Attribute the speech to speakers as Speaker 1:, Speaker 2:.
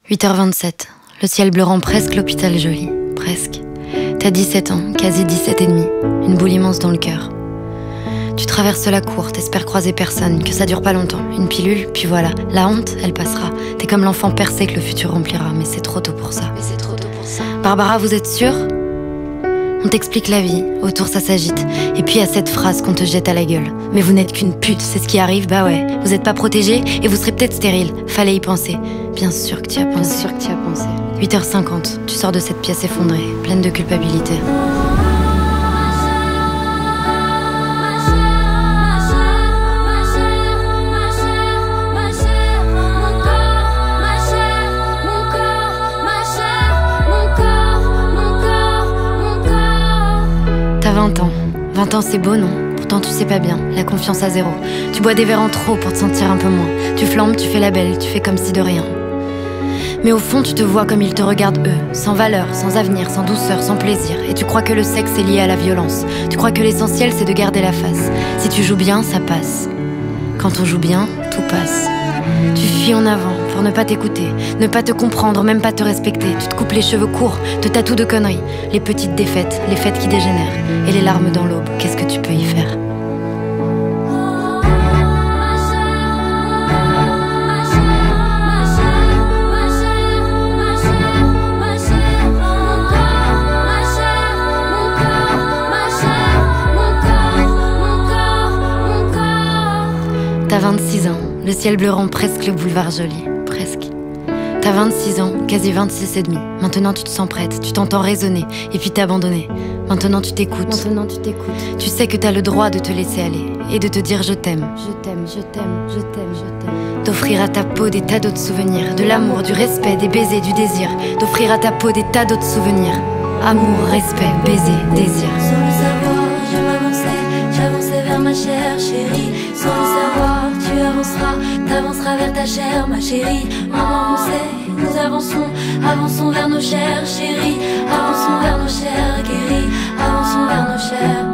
Speaker 1: 8h27, le ciel bleu rend presque l'hôpital joli, presque. T'as 17 ans, quasi 17 et demi, une boule immense dans le cœur. Tu traverses la cour, t'espères croiser personne, que ça dure pas longtemps, une pilule, puis voilà. La honte, elle passera. T'es comme l'enfant percé que le futur remplira, mais c'est trop tôt pour ça. Barbara, vous êtes sûre ? On t'explique la vie, autour ça s'agite. Et puis il y a cette phrase qu'on te jette à la gueule. Mais vous n'êtes qu'une pute, c'est ce qui arrive, bah ouais. Vous êtes pas protégé et vous serez peut-être stérile. Fallait y penser. Bien sûr que tu y as pensé. 8h50, tu sors de cette pièce effondrée, pleine de culpabilité. T'as 20 ans. 20 ans c'est beau, non ? Pourtant tu sais pas bien, la confiance à zéro. Tu bois des verres en trop pour te sentir un peu moins. Tu flambes, tu fais la belle, tu fais comme si de rien. Mais au fond tu te vois comme ils te regardent eux, sans valeur, sans avenir, sans douceur, sans plaisir. Et tu crois que le sexe est lié à la violence. Tu crois que l'essentiel c'est de garder la face. Si tu joues bien, ça passe. Quand on joue bien, tout passe. Tu fuis en avant pour ne pas t'écouter, ne pas te comprendre, même pas te respecter. Tu te coupes les cheveux courts, te tatoues de conneries. Les petites défaites, les fêtes qui dégénèrent. Et les larmes dans l'aube, qu'est-ce que tu peux y faire ? T'as 26 ans, le ciel bleu rend presque le boulevard joli, presque. T'as 26 ans, quasi 26 et demi. Maintenant tu te sens prête, tu t'entends raisonner, et puis t'abandonner. Maintenant tu t'écoutes. Tu sais que t'as le droit de te laisser aller, et de te dire je t'aime. D'offrir à ta peau des tas d'autres souvenirs, de l'amour, du respect, des baisers, du désir. D'offrir à ta peau des tas d'autres souvenirs. Amour, respect, baiser, désir.
Speaker 2: Sans le savoir, je m'avançais, j'avançais vers ma chère chérie. Sans le savoir, tu avanceras, t'avanceras vers ta chère, ma chérie. Maman, on sait, nous avançons vers nos chères chéries. Avançons vers nos chères guéries, avançons vers nos chères.